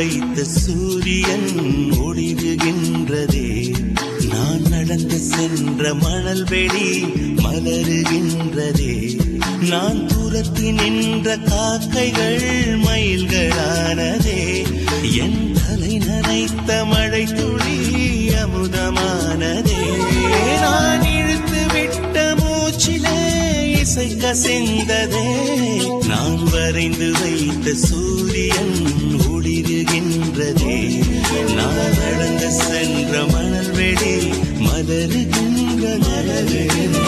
வைத்த சூரியன் ஒளிருகின்றதே. நான் நடந்து சென்ற மணல் வெளி மலருகின்றதே. நான் தூரத்து நின்ற காக்கைகள் மயில்களானதே. என் தலை நனைத்த மழை துளி அமுதமானதே. நான் இழுத்து விட்ட மூச்சிலே இசை கசிந்ததே. நான் வரைந்து வைத்த சூரியன் ஒளிருகின்றதே. நான் நடந்து சென்ற மணல் வெளி மலருகின்ற மலருகின்ற